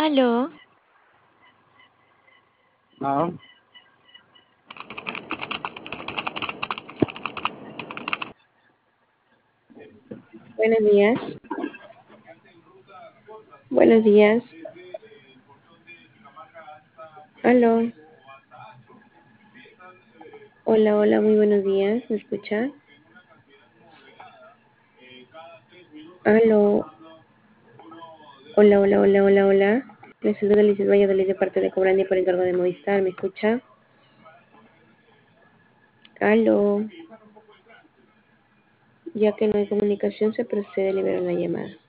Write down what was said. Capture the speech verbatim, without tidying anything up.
Aló, Ah, Buenos días. Buenos días. Aló. Hola, hola, muy buenos días. ¿Me escucha? Aló. Hola, hola, hola, hola, hola. Les saludo Alicia Valladolid de parte de Cobrandi por encargo de Movistar. ¿Me escucha? Aló. Ya que no hay comunicación, se procede a liberar la llamada.